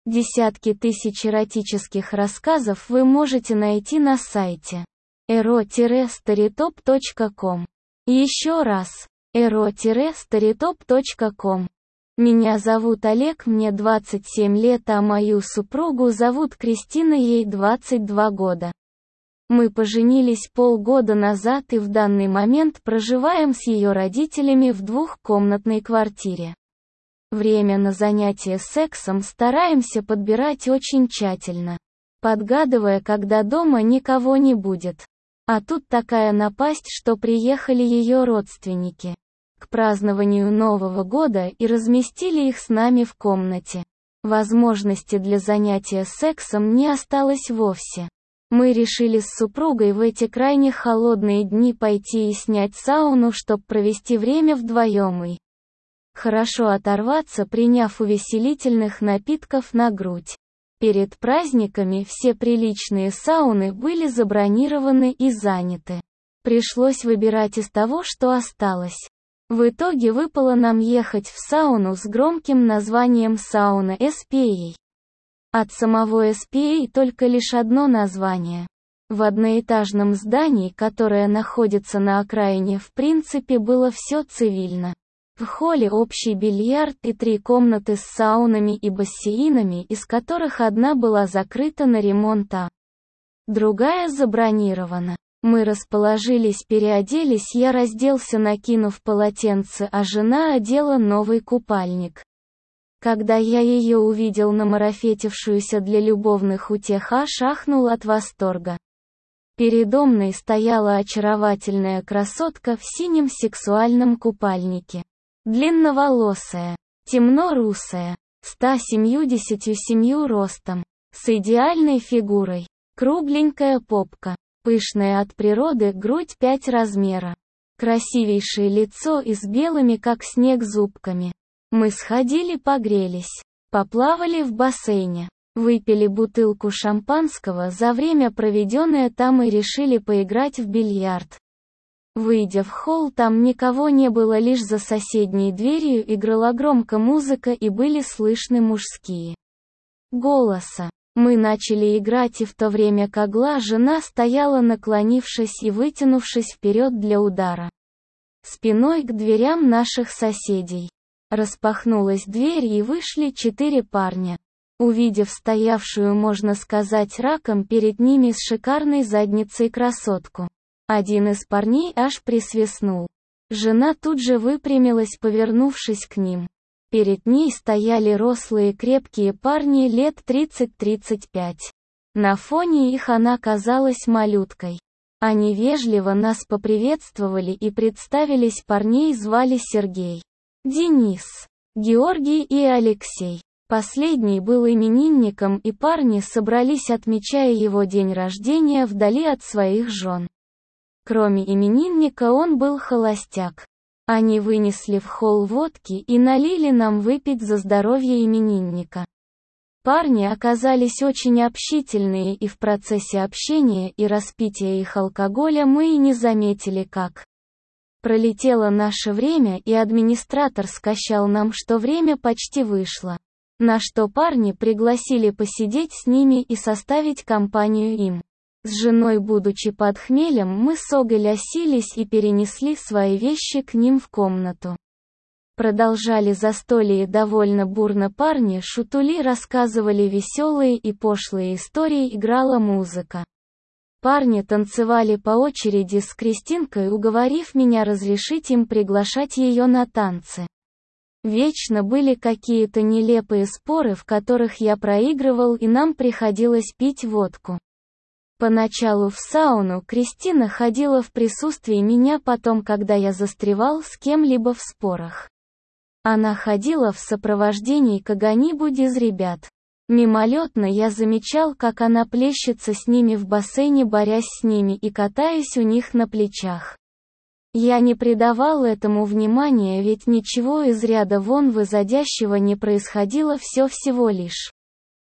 Десятки тысяч эротических рассказов вы можете найти на сайте ero-storytop.com. Еще раз, ero-storytop.com. Меня зовут Олег, мне 27 лет, а мою супругу зовут Кристина, ей 22 года. Мы поженились полгода назад и в данный момент проживаем с ее родителями в двухкомнатной квартире. Время на занятия сексом стараемся подбирать очень тщательно, подгадывая, когда дома никого не будет. А тут такая напасть, что приехали ее родственники к празднованию Нового года и разместили их с нами в комнате. Возможности для занятия сексом не осталось вовсе. Мы решили с супругой в эти крайне холодные дни пойти и снять сауну, чтобы провести время вдвоем и хорошо оторваться, приняв увеселительных напитков на грудь. Перед праздниками все приличные сауны были забронированы и заняты. Пришлось выбирать из того, что осталось. В итоге выпало нам ехать в сауну с громким названием «Сауна SPA». От самого SPA только лишь одно название. В одноэтажном здании, которое находится на окраине, в принципе было все цивильно. В холле общий бильярд и 3 комнаты с саунами и бассейнами, из которых одна была закрыта на ремонт, а другая забронирована. Мы расположились, переоделись, я разделся, накинув полотенце, а жена одела новый купальник. Когда я ее увидел, намарафетившуюся для любовных утех, аж ахнул от восторга. Передо мной стояла очаровательная красотка в синем сексуальном купальнике. Длинноволосая, темно-русая, 177 ростом, с идеальной фигурой, кругленькая попка, пышная от природы грудь 5 размера, красивейшее лицо и с белыми как снег зубками. Мы сходили, погрелись, поплавали в бассейне, выпили бутылку шампанского за время, проведенное там, и решили поиграть в бильярд. Выйдя в холл, там никого не было, лишь за соседней дверью играла громко музыка и были слышны мужские голоса. Мы начали играть, и в то время как жена стояла, наклонившись и вытянувшись вперед для удара спиной к дверям наших соседей. Распахнулась дверь, и вышли 4 парня. Увидев стоявшую, можно сказать, раком перед ними с шикарной задницей красотку, один из парней аж присвистнул. Жена тут же выпрямилась, повернувшись к ним. Перед ней стояли рослые крепкие парни лет 30-35. На фоне их она казалась малюткой. Они вежливо нас поприветствовали и представились. Парней звали Сергей, Денис, Георгий и Алексей. Последний был именинником, и парни собрались, отмечая его день рождения вдали от своих жен. Кроме именинника он был холостяк. Они вынесли в холл водки и налили нам выпить за здоровье именинника. Парни оказались очень общительные, и в процессе общения и распития их алкоголя мы и не заметили, как пролетело наше время, и администратор скащал нам, что время почти вышло. На что парни пригласили посидеть с ними и составить компанию им. С женой, будучи под хмелем, мы с Огой лясились и перенесли свои вещи к ним в комнату. Продолжали застолье довольно бурно, парни шутули, рассказывали веселые и пошлые истории, играла музыка. Парни танцевали по очереди с Кристинкой, уговорив меня разрешить им приглашать ее на танцы. Вечно были какие-то нелепые споры, в которых я проигрывал, и нам приходилось пить водку. Поначалу в сауну Кристина ходила в присутствии меня, потом, когда я застревал с кем-либо в спорах, она ходила в сопровождении кого-нибудь из ребят. Мимолетно я замечал, как она плещется с ними в бассейне, борясь с ними и катаясь у них на плечах. Я не придавал этому внимания, ведь ничего из ряда вон вызодящего не происходило, всего лишь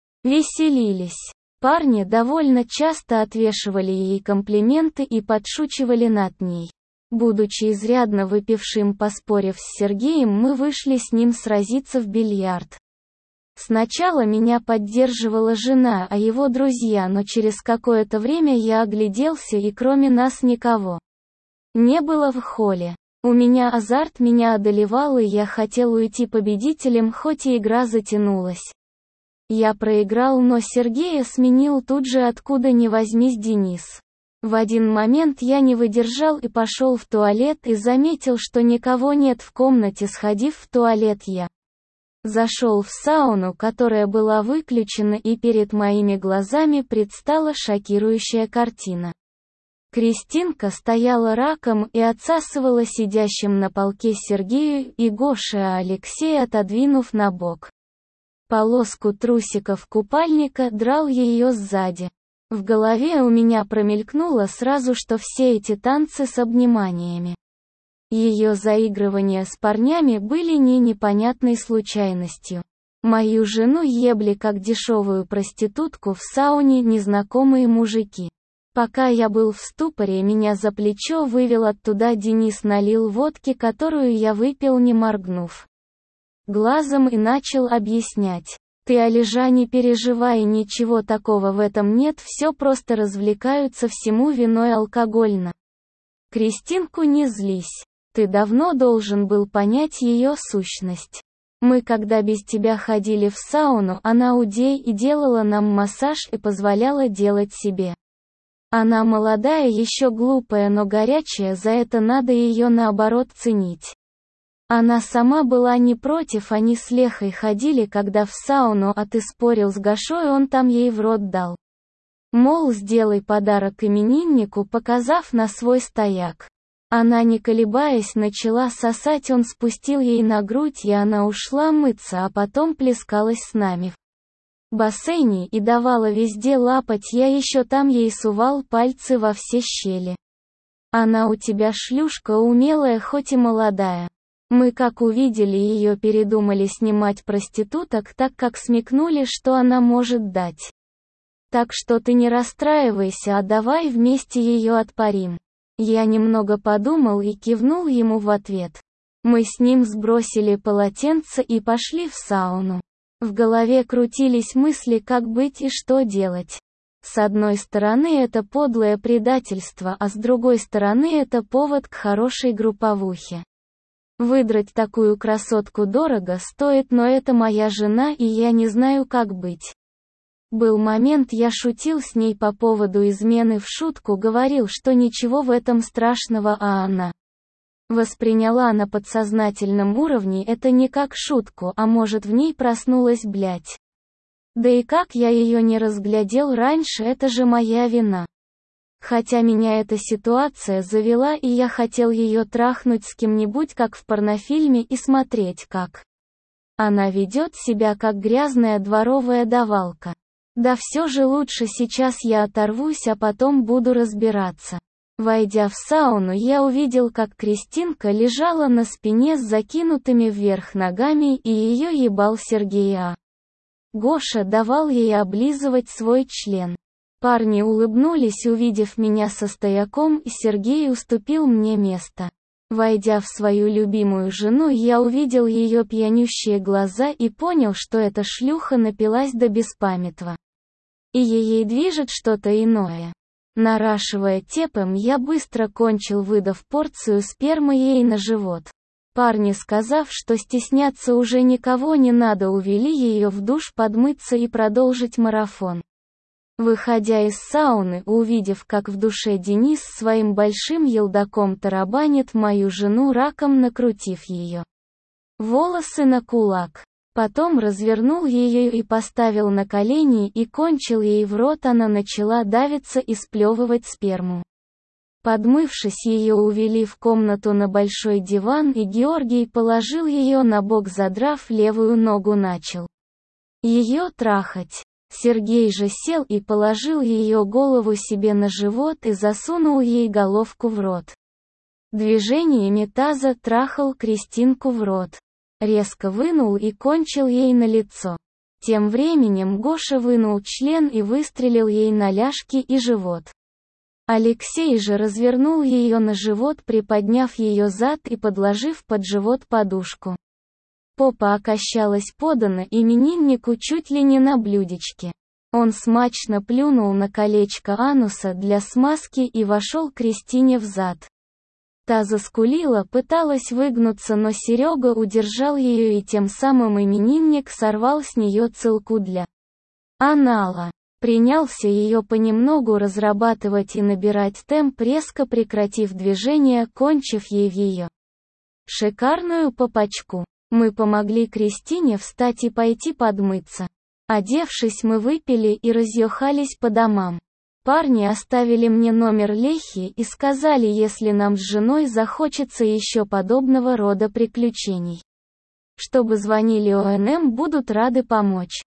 веселились. Парни довольно часто отвешивали ей комплименты и подшучивали над ней. Будучи изрядно выпившим, поспорив с Сергеем, мы вышли с ним сразиться в бильярд. Сначала меня поддерживала жена, а его друзья, но через какое-то время я огляделся, и кроме нас никого не было в холле. У меня азарт меня одолевал, и я хотел уйти победителем, хоть и игра затянулась. Я проиграл, но Сергея сменил тут же откуда ни возьмись Денис. В один момент я не выдержал и пошел в туалет и заметил, что никого нет в комнате. Сходив в туалет, я зашел в сауну, которая была выключена, и перед моими глазами предстала шокирующая картина. Кристинка стояла раком и отсасывала сидящим на полке Сергею и Гоше, а Алексей, отодвинув на бок полоску трусиков купальника, драл ее сзади. В голове у меня промелькнуло сразу, что все эти танцы с обниманиями, ее заигрывания с парнями были не непонятной случайностью. Мою жену ебли как дешевую проститутку в сауне незнакомые мужики. Пока я был в ступоре, меня за плечо вывел оттуда Денис, налил водки, которую я выпил, не моргнув глазом, и начал объяснять. «Ты, Олежа, не переживай, ничего такого в этом нет, все просто развлекаются, всему виной алкогольно. Кристинку не злись. Ты давно должен был понять ее сущность. Мы когда без тебя ходили в сауну, она удей и делала нам массаж и позволяла делать себе. Она молодая, еще глупая, но горячая, за это надо ее наоборот ценить. Она сама была не против, они с Лехой ходили когда в сауну, а ты спорил с Гошой, он там ей в рот дал. Мол, сделай подарок имениннику, показав на свой стояк. Она, не колебаясь, начала сосать, он спустил ей на грудь, и она ушла мыться, а потом плескалась с нами в бассейне и давала везде лапать, я еще там ей сувал пальцы во все щели. Она у тебя шлюшка умелая, хоть и молодая. Мы как увидели ее, передумали снимать проституток, так как смекнули, что она может дать. Так что ты не расстраивайся, а давай вместе ее отпарим». Я немного подумал и кивнул ему в ответ. Мы с ним сбросили полотенце и пошли в сауну. В голове крутились мысли, как быть и что делать. С одной стороны, это подлое предательство, а с другой стороны, это повод к хорошей групповухе. Выдрать такую красотку дорого стоит, но это моя жена, и я не знаю, как быть. Был момент, я шутил с ней по поводу измены, в шутку говорил, что ничего в этом страшного, а она восприняла на подсознательном уровне это не как шутку, а может, в ней проснулась блядь. Да и как я ее не разглядел раньше, это же моя вина. Хотя меня эта ситуация завела, и я хотел ее трахнуть с кем-нибудь, как в порнофильме, и смотреть, как она ведет себя, как грязная дворовая давалка. Да все же лучше сейчас я оторвусь, а потом буду разбираться. Войдя в сауну, я увидел, как Кристинка лежала на спине с закинутыми вверх ногами, и ее ебал Сергей, а Гоша давал ей облизывать свой член. Парни улыбнулись, увидев меня со стояком, и Сергей уступил мне место. Войдя в свою любимую жену, я увидел ее пьянющие глаза и понял, что эта шлюха напилась до беспамятства. И ей движет что-то иное. Нарашивая тепом, я быстро кончил, выдав порцию спермы ей на живот. Парни, сказав, что стесняться уже никого не надо, увели ее в душ подмыться и продолжить марафон. Выходя из сауны, увидев, как в душе Денис своим большим елдаком тарабанит мою жену, раком накрутив ее волосы на кулак. Потом развернул ее и поставил на колени и кончил ей в рот, она начала давиться и сплевывать сперму. Подмывшись, ее увели в комнату на большой диван, и Георгий положил ее на бок, задрав левую ногу, начал ее трахать. Сергей же сел и положил ее голову себе на живот и засунул ей головку в рот. Движениями таза трахал Кристинку в рот. Резко вынул и кончил ей на лицо. Тем временем Гоша вынул член и выстрелил ей на ляжки и живот. Алексей же развернул ее на живот, приподняв ее зад и подложив под живот подушку. Попа окощалась подана имениннику чуть ли не на блюдечке. Он смачно плюнул на колечко ануса для смазки и вошел Кристине в зад. Та заскулила, пыталась выгнуться, но Серега удержал ее, и тем самым именинник сорвал с нее целку для анала. Принялся ее понемногу разрабатывать и набирать темп, резко прекратив движение, кончив ей в ее шикарную попочку. Мы помогли Кристине встать и пойти подмыться. Одевшись, мы выпили и разъехались по домам. Парни оставили мне номер Лехи и сказали, если нам с женой захочется еще подобного рода приключений, чтобы звонили ОНМ, будут рады помочь.